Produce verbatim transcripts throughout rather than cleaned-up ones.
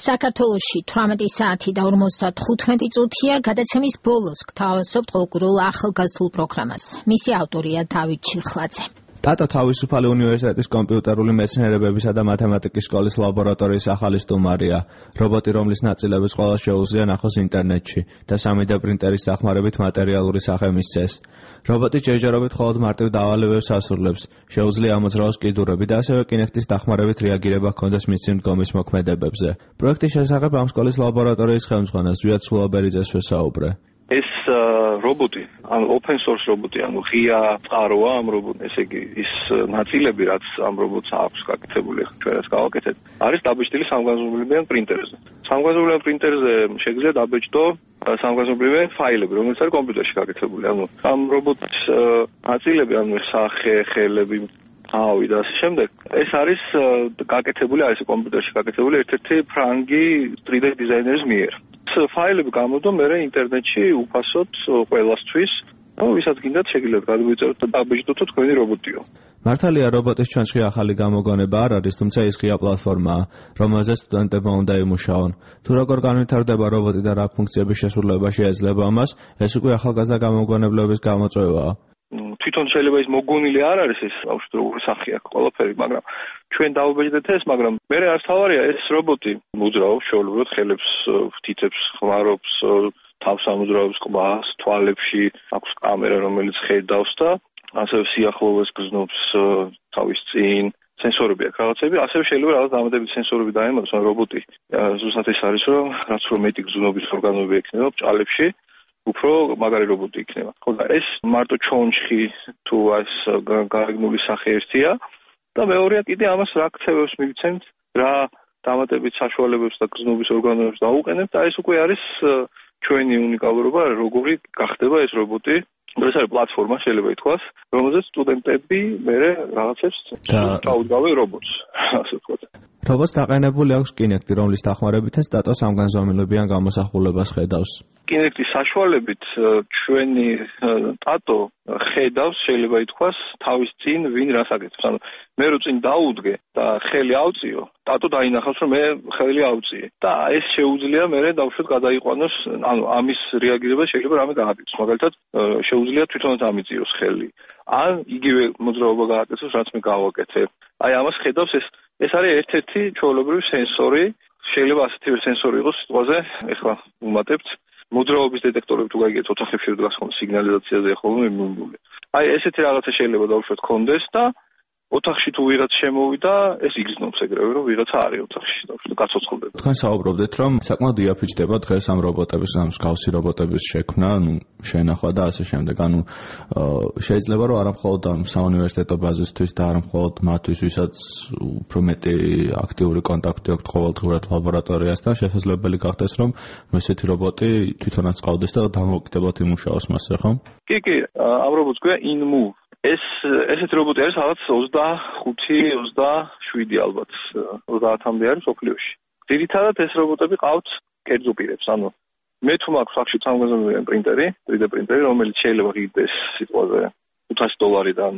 საქართველოში თვრამეტი საათი და ორმოცდათხუთმეტი წუთია გადაცემის ბოლოს გთავაზობთ ყოლკურულ ახალგაზრდულ პროგრამას. მისი ავტორია დავით ჩიხლაძე. ტატო თავისუფალი უნივერსიტეტის კომპიუტერული მეცნიერებებისა და მათემატიკის სკოლის ლაბორატორიის ახალი სტუმარია. რობოტი, რომლის ნაწილებიც ყველა შეუძლია ნახოს ინტერნეტში და სამი დე პრინტერის დახმარებით მატერიალური სახე მისცეს. რობოტი ჯერჯერობით მხოლოდ მარტივ დავალებებს ასრულებს, შეუძლია ამოძრავოს კიდურები და ასევე კინექტის დახმარებით რეაგირება ჰქონდეს მისი მდგომის მოქმედებებზე. პროექტის შესახებ ამ სკოლის ლაბორატორიის ხელმძღვანელს ზვიად სულაბერიძეს ვესაუბრე. ეს რობოტი, ან open source რობოტი, ანუ ღია წყაროა ამ რობოტს, ესე იგი ის ნაწილები, რაც ამ რობოტს აქვს გაკეთებული, ჩვენაც გავაკეთეთ, არის დაბეჭდილი სამგანზომილებიან პრინტერზე. სამგანზომილებიან პრინტერზე შეგვიძლია დაბეჭდო სამგანზომილებიანი ფაილები, რომელიც არის კომპიუტერში გაკეთებული. ანუ ამ რობოტის ნაწილები, ანუ სახე, ხელები, ავი და ასე შემდეგ. ეს არის გაკეთებული, არის კომპიუტერში გაკეთებული ერთ-ერთი ფრანგი თრი დე დიზაინერის მიერ. ფაილები გამოდო მე ინტერნეტში უფასოდ ყველასთვის. ანუ ვისაც გინდათ შეგიძლიათ გადმოიწეროთ და დაბეჭდოთ თქვენი რობოტიო. მართალია რობოტის ჩვენში ახალი გამოგონება არ არის, თუმცა ის ღია პლატფორმაა, რომელზეც სტუდენტებმა უნდა იმუშაონ. თუ როგორ განვითარდება რობოტი და რა ფუნქციების შესრულება შეეძლება ამას, ეს უკვე ახალგაზრდა გამოგონებლების გამოწვევაა. თვითონ შეიძლება ის მოგონილი არ არის ეს ბავშვი როგორი სახე აქვს ყველაფერი, მაგრამ ჩვენ დავუბეჭდეთ ეს, მაგრამ მე არც თავარია ეს რობოტი მოძრაობს შეუძლებლად ხელებს ვთითებს, ხმარობს, თავს ამოძრაობს ყბას, თვალებში, აქვს კამერა რომელიც ხედავს და ასევე სიახლოვეს გრძნობს თავის წინ, სენსორები აქვს რაღაცები, ასევე შეიძლება რაღაც დამატებითი სენსორები დაემატოს, მაგრამ რობოტი ზუსტად ეს არის, რომ რაც რომ მეტი გრძნობის ორგანოები ექნება ბრჭყალებში უფრო მაგარი რობოტი იქნება. ხო და ეს მარტო ჩონჩხი თუ ეს გარეგნული სახე ერთია და მეორეა კიდე ამას რა ქცევებს მივცემთ, რა დამატებით საშუალებებს და გრძნობის ორგანოებს დაუყენებთ და ეს უკვე არის ჩვენი უნიკალურობა, როგორი გახდება ეს რობოტი. ეს არის პლატფორმა შეიძლება ითქვას, რომელზეც სტუდენტები მერე რაღაცებს დაუდგავენ რობოტს, ასე ვთქვათ. რობოტს დაყენებული აქვს კინექტი, რომლის დახმარებითაც ტატო სამგანზომილებიან გამოსახულებას ხედავს. კინექტის საშუალებით ჩვენი ტატო ხედავს, შეიძლება ითქვას, თავის წინ ვინ რას აკეთებს. ანუ მე რო წინ დაუდგე და ხელი ავწიო, ტატო დაინახავს, რომ მე ხელი ავწიე. და ეს შეუძლია მე დავუშვათ გადაიყვანოს, ანუ ამის რეაგირება შეიძლება რამე გააკეთოს. მაგალითად, შეუძლია თვითონაც ამიწიოს ხელი. ან იგივე მოძრაობა გააკეთოს, რაც მე გავაკეთე. აი ამას ხედავს ეს ეს არის ერთ-ერთი ჩვეულებრივი სენსორი, შეიძლება ასეთივე სენსორი იყოს სიტყვაზე, ეხლა ვუმატებთ მოძრაობის დეტექტორები თუ გაიგეთ ოთახებში რომ გასხმო სიგნალიზაციაზე ხოლმე მიმული. აი ესეთი რაღაცა შეიძლება დავუშვათ კონდეს და ოთახში თუ ვიღაც შემოვიდა, ეს იგრძნობს ეგრევე, რომ ვიღაცა არის ოთახში, დავუშვათ გაცოცხლდება. თქვენ საუბრობდეთ, რომ საკმაოდ იაფიჩდება დღეს ამ რობოტების, ამ მსგავსი რობოტების შექმნა, ანუ შენახვა და ასე შემდეგ. ანუ შეიძლება რომ არა მხოლოდ ამ საუნივერსიტეტო ბაზისთვის და არა მხოლოდ მათთვის, ვისაც უფრო მეტი აქტიური კონტაქტი აქვთ ყოველდღურად ლაბორატორიასთან, შესაძლებელი გახდეს, რომ ესეთი რობოტი თვითონაც ყავდეს და დამოუკიდებლად იმუშაოს მასზე, ხო? კი, კი, ამ რობოტს ქვია InMove. ეს ესეთი რობოტი არის რაღაც ოცდახუთი ოცდაშვიდი ალბათ ოცდაათამდე არის მსოფლიოში. ძირითადად ეს რობოტები ყავთ კერძო პირებს, ანუ მე თუ მაქვს სახში სამგანზომილებიანი პრინტერი, თრი დე პრინტერი, რომელიც შეიძლება ღირდეს სიტყვაზე ოთხასი დოლარიდან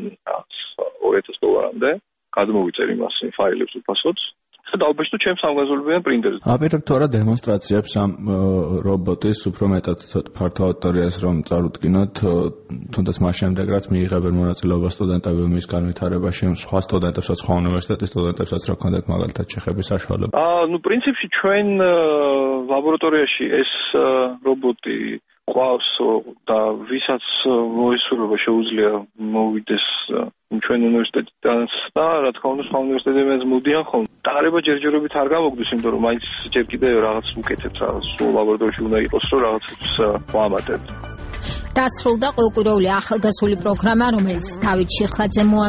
ორი ათასი დოლარამდე, გადმოვიწერ იმას ფაილებს უფასოდ. და დავბეჭდო ჩემს სამგანზომილებიან პრინტერზე. აპირებ თუ არა დემონსტრაციებს ამ რობოტის უფრო მეტად ფართო აუდიტორიას რომ წარუდგინოთ, თუნდაც მას შემდეგ რაც მიიღებენ მონაწილეობა სტუდენტები მის განვითარებაში, სხვა სტუდენტებსაც, სხვა უნივერსიტეტის სტუდენტებსაც რა ქონდათ მაგალითად შეხების საშუალება? აა, ну, პრინციპში ჩვენ ლაბორატორიაში ეს რობოტი ყავს და ვისაც მოისურვება შეუძლია მოვიდეს ჩვენ უნივერსიტეტიდან და რა თქმა უნდა სხვა უნივერსიტეტებიდან მოდიან ხოლმე. დაარება ჯერჯერობით არ გამოგდის, იმიტომ რომ მაინც ჯერ კიდევ რაღაც უკეთებს, რაღაც სულ ლაბორატორიაში უნდა იყოს, რომ რაღაცებს ვამატებთ. დასრულდა ყოლკურული ახალგაზრდული პროგრამა, რომელიც დავით ჩიხლაძე